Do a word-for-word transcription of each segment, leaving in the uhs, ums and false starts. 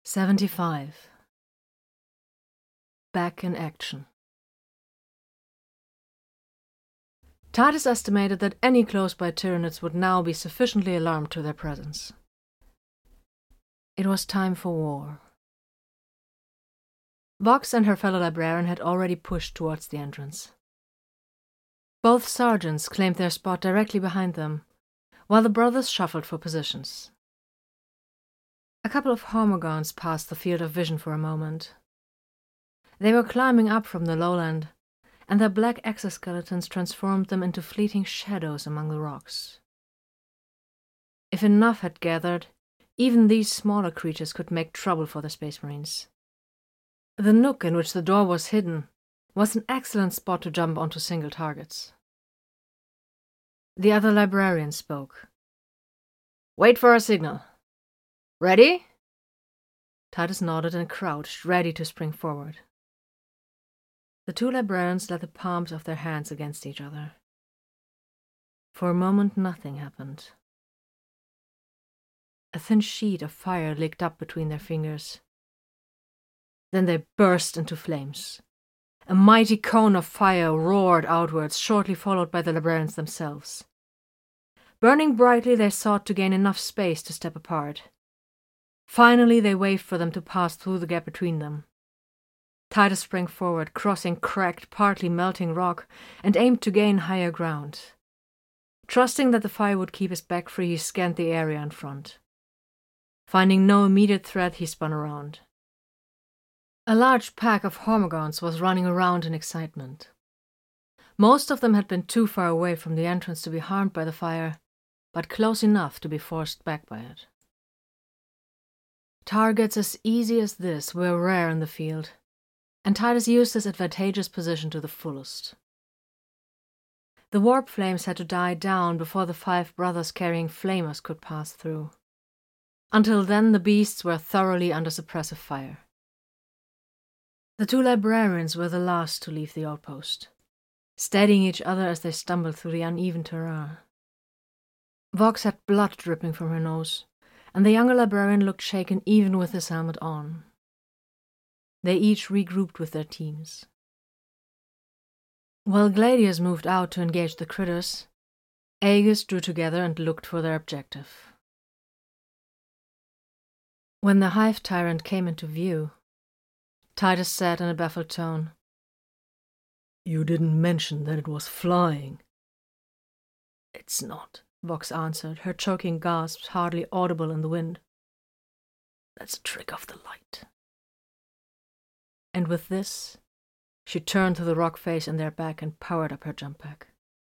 seventy-five. Back in action. Titus estimated that any close-by Tyranids would now be sufficiently alarmed to their presence. It was time for war. Vox and her fellow librarian had already pushed towards the entrance. Both sergeants claimed their spot directly behind them, while the brothers shuffled for positions. A couple of Hormagaunts passed the field of vision for a moment. They were climbing up from the lowland, and their black exoskeletons transformed them into fleeting shadows among the rocks. If enough had gathered, even these smaller creatures could make trouble for the Space Marines. The nook in which the door was hidden was an excellent spot to jump onto single targets. The other librarian spoke. "Wait for a signal. Ready?" Titus nodded and crouched, ready to spring forward. The two librarians let the palms of their hands against each other. For a moment nothing happened. A thin sheet of fire licked up between their fingers. Then they burst into flames. A mighty cone of fire roared outwards, shortly followed by the librarians themselves. Burning brightly, they sought to gain enough space to step apart. Finally, they waved for them to pass through the gap between them. Titus sprang forward, crossing cracked, partly melting rock, and aimed to gain higher ground. Trusting that the fire would keep his back free, he scanned the area in front. Finding no immediate threat, he spun around. A large pack of Hormagaunts was running around in excitement. Most of them had been too far away from the entrance to be harmed by the fire, but close enough to be forced back by it. Targets as easy as this were rare in the field, and Titus used his advantageous position to the fullest. The warp flames had to die down before the five brothers carrying flamers could pass through. Until then, the beasts were thoroughly under suppressive fire. The two librarians were the last to leave the outpost, steadying each other as they stumbled through the uneven terrain. Vox had blood dripping from her nose, and the younger librarian looked shaken even with his helmet on. They each regrouped with their teams. While Gladius moved out to engage the critters, Aegis drew together and looked for their objective. When the Hive Tyrant came into view, Titus said in a baffled tone, "You didn't mention that it was flying." "It's not," Vox answered, her choking gasps hardly audible in the wind. "That's a trick of the light." And with this, she turned to the rock face in their back and powered up her jump pack.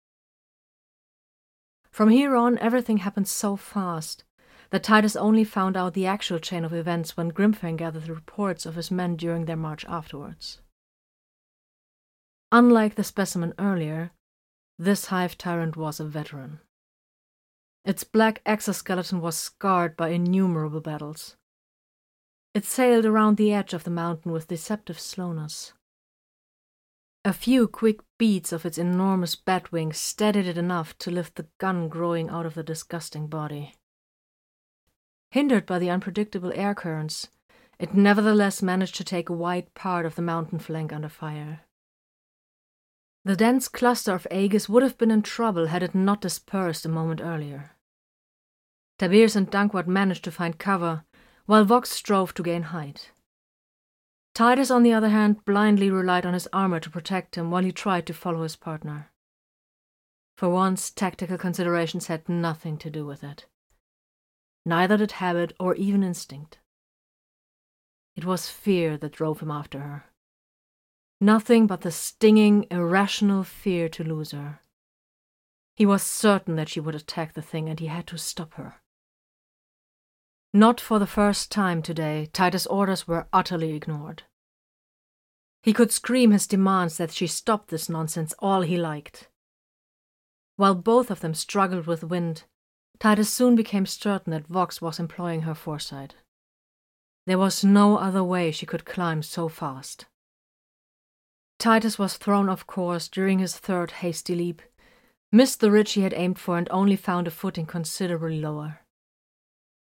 From here on, everything happened so fast that Titus only found out the actual chain of events when Grimfang gathered reports of his men during their march afterwards. Unlike the specimen earlier, this Hive Tyrant was a veteran. Its black exoskeleton was scarred by innumerable battles. It sailed around the edge of the mountain with deceptive slowness. A few quick beats of its enormous bat wings steadied it enough to lift the gun growing out of the disgusting body. Hindered by the unpredictable air currents, it nevertheless managed to take a wide part of the mountain flank under fire. The dense cluster of Aegis would have been in trouble had it not dispersed a moment earlier. Tiberius and Dankwart managed to find cover, while Vox strove to gain height. Titus, on the other hand, blindly relied on his armor to protect him while he tried to follow his partner. For once, tactical considerations had nothing to do with it. Neither did habit or even instinct. It was fear that drove him after her. Nothing but the stinging, irrational fear to lose her. He was certain that she would attack the thing, and he had to stop her. Not for the first time today, Titus' orders were utterly ignored. He could scream his demands that she stop this nonsense all he liked. While both of them struggled with wind, Titus soon became certain that Vox was employing her foresight. There was no other way she could climb so fast. Titus was thrown off course during his third hasty leap, missed the ridge he had aimed for, and only found a footing considerably lower.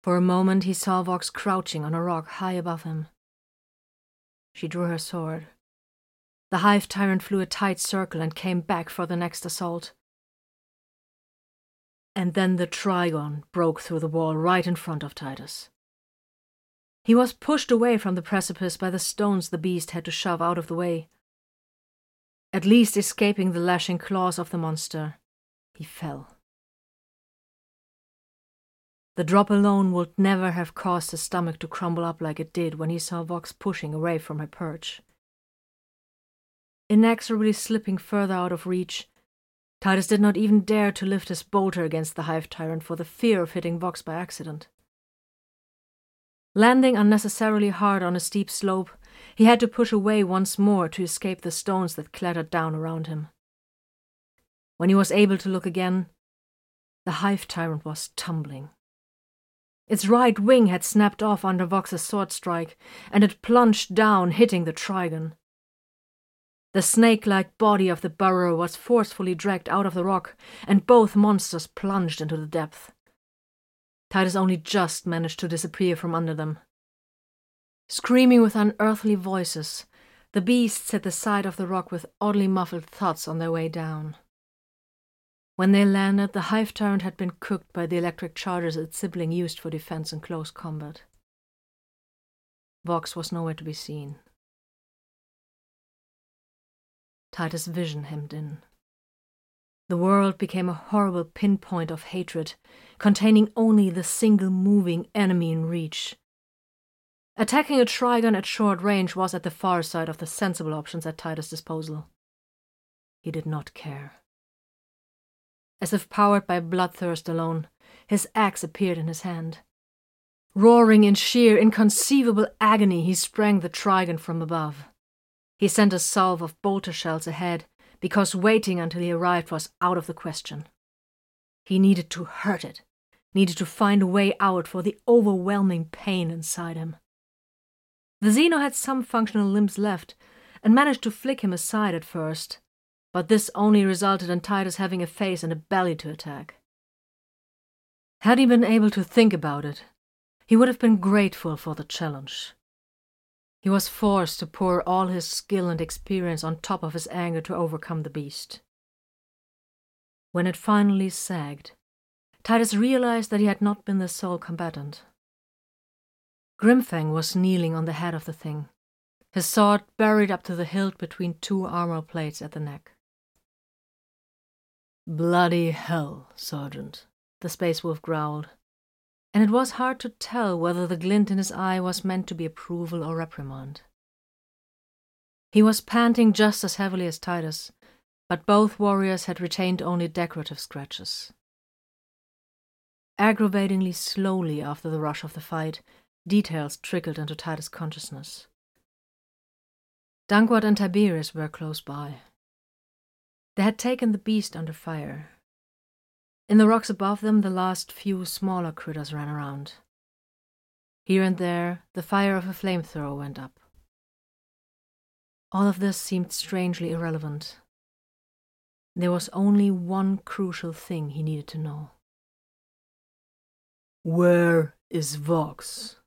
For a moment he saw Vox crouching on a rock high above him. She drew her sword. The Hive Tyrant flew a tight circle and came back for the next assault. And then the Trigon broke through the wall right in front of Titus. He was pushed away from the precipice by the stones the beast had to shove out of the way. At least escaping the lashing claws of the monster, he fell. The drop alone would never have caused his stomach to crumble up like it did when he saw Vox pushing away from her perch. Inexorably slipping further out of reach, Titus did not even dare to lift his bolter against the Hive Tyrant for the fear of hitting Vox by accident. Landing unnecessarily hard on a steep slope, he had to push away once more to escape the stones that clattered down around him. When he was able to look again, the Hive Tyrant was tumbling. Its right wing had snapped off under Vox's sword strike, and it plunged down, hitting the Trigon. The snake-like body of the burrower was forcefully dragged out of the rock, and both monsters plunged into the depth. Titus only just managed to disappear from under them. Screaming with unearthly voices, the beasts hit the side of the rock with oddly muffled thuds on their way down. When they landed, the Hive Tyrant had been cooked by the electric charges its sibling used for defense in close combat. Vox was nowhere to be seen. Titus' vision hemmed in. The world became a horrible pinpoint of hatred, containing only the single moving enemy in reach. Attacking a Trigon at short range was at the far side of the sensible options at Titus' disposal. He did not care. As if powered by bloodthirst alone, his axe appeared in his hand. Roaring in sheer, inconceivable agony, he sprang the Trigon from above. He sent a salve of bolter shells ahead, because waiting until he arrived was out of the question. He needed to hurt it, needed to find a way out for the overwhelming pain inside him. The Xeno had some functional limbs left, and managed to flick him aside at first, but this only resulted in Titus having a face and a belly to attack. Had he been able to think about it, he would have been grateful for the challenge. He was forced to pour all his skill and experience on top of his anger to overcome the beast. When it finally sagged, Titus realized that he had not been the sole combatant. Grimfang was kneeling on the head of the thing, his sword buried up to the hilt between two armor plates at the neck. "Bloody hell, Sergeant," the Space Wolf growled, and it was hard to tell whether the glint in his eye was meant to be approval or reprimand. He was panting just as heavily as Titus, but both warriors had retained only decorative scratches. Aggravatingly slowly after the rush of the fight, details trickled into Titus' consciousness. Dankwart and Tiberius were close by. They had taken the beast under fire. In the rocks above them, the last few smaller critters ran around. Here and there, the fire of a flamethrower went up. All of this seemed strangely irrelevant. There was only one crucial thing he needed to know. "Where is Vox?"